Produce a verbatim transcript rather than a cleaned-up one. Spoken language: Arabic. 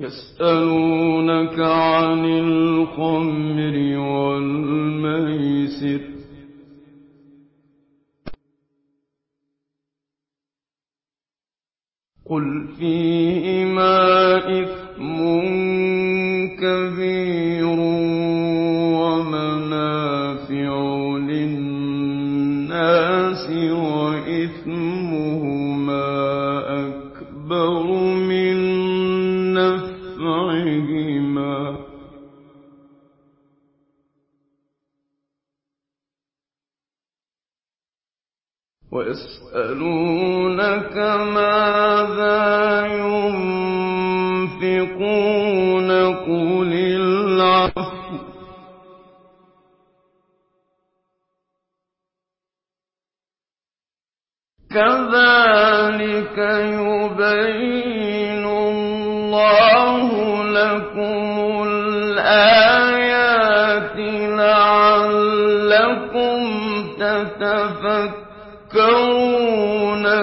يسألونك عن الخمر والميسر قل فيهما إثم كبير ومنافع للناس وإثمهما أكبر من نفعهما ويسألونك ماذا ينفقون قل العفو كذلك يبين الله لكم الآيات لعلكم تتفكرون